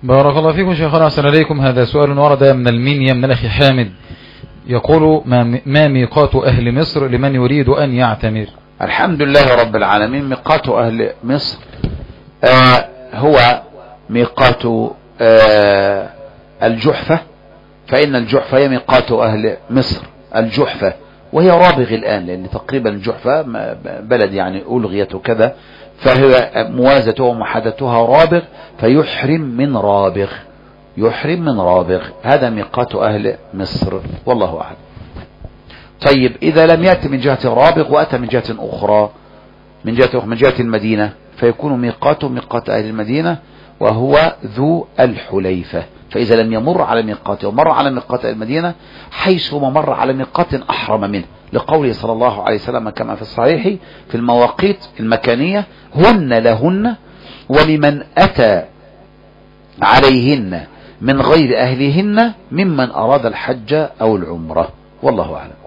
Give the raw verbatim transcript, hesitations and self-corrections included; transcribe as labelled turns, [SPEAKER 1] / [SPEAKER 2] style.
[SPEAKER 1] بارك الله فيكم شيخنا، أحسن إليكم. هذا سؤال ورد من المنيا من الأخي حامد، يقول: ما ميقات أهل مصر لمن يريد أن يعتمر؟
[SPEAKER 2] الحمد لله رب العالمين. ميقات أهل مصر آه هو ميقات آه الجحفة، فإن الجحفة هي ميقات أهل مصر الجحفة، وهي رابغ الآن، لأن تقريبا الجحفة بلد يعني ألغيت وكذا، فهي موازته ومحادثتها رابغ، فيحرم من رابغ، يحرم من رابغ. هذا ميقات أهل مصر والله أعلم. طيب إذا لم يأتي من جهة رابغ وأتى من جهة أخرى، من جهة من جهة المدينة، فيكون ميقاته ميقات أهل المدينة وهو ذو الحليفة. فإذا لم يمر على ميقاته ومر على ميقات المدينة، حيث ما مر على ميقات أحرم منه، لقوله صلى الله عليه وسلم كما في الصحيح في المواقيت المكانية: هن لهن ولمن أتى عليهن من غير أهلهن ممن أراد الحج أو العمرة، والله أعلم.